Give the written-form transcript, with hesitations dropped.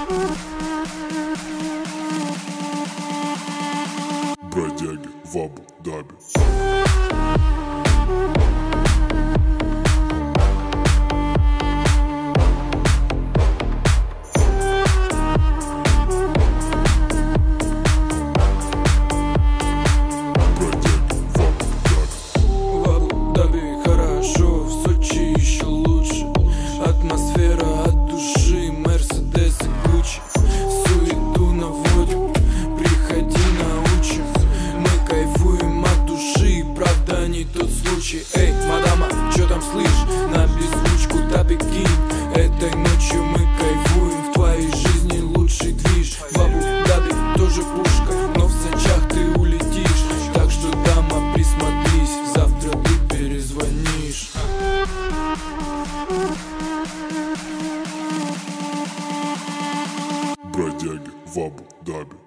Бродяги в Абу-Даби. Атмосфера от души, Мерседес и Гуччи. Суету наводим, приходи научим. Мы кайфуем от души, правда не тот случай. Эй, мадама, чё там слышь? На беззвучку тапик кинь. Этой ночью мы кайфуем, в твоей жизни лучший движ. В Абу-Даби тоже пушка, но в Сочах ты улетишь. Так что, дама, присмотрись, завтра ты перезвонишь. Бродяги в Абу-Даби.